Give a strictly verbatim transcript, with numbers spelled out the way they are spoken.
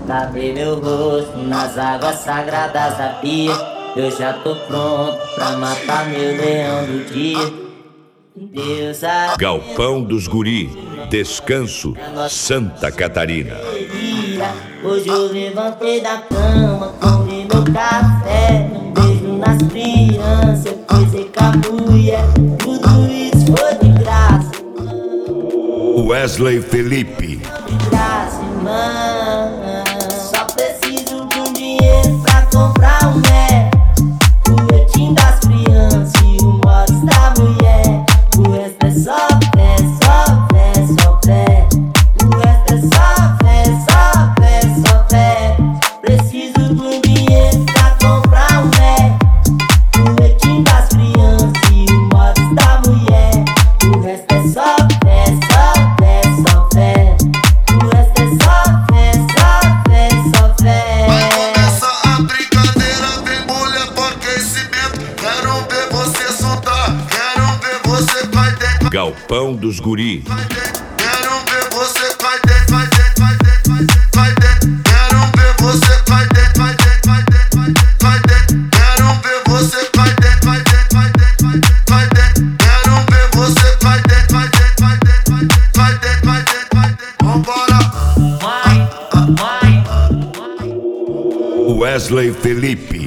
Lavei meu rosto nas águas sagradas da pia. Eu já tô pronto pra matar meu leão do dia. Deus a... Galpão dos Guri, Descanso, Santa Catarina. Hoje eu levantei da cama, comi meu café, um beijo nas crianças, coisei com a mulher. Tudo isso foi de graça. Wesley Felipe. De graça, irmã. Só preciso de um dinheiro pra comprar um Mac, o leitinho das crianças e o mods da mulher. O resto é só fé, só fé, só fé. O resto é só fé, só fé, só fé. Preciso de um dinheiro pra comprar um Mac, o leitinho das crianças e o mods da mulher. O resto é só fé, só fé, só fé. O resto é só fé, só fé, só fé. Vai começar a brincadeira, vem mulher pro aquecimento. Quero ver você soltar, quero ver você vai dentro. Galpão dos Guri. Quero ver você vai dentro, vai dentro, vai dentro, vai dentro. Quero ver você vai dentro, vai dentro, vai dentro, vai dentro. Quero ver você vai dentro, vai dentro, vai dentro, vai dentro. Quero ver você vai dentro, vai dentro, vai dentro, vai dentro, vai dentro, vai dentro. Vambora. Vai, vai. Wesley Felipe.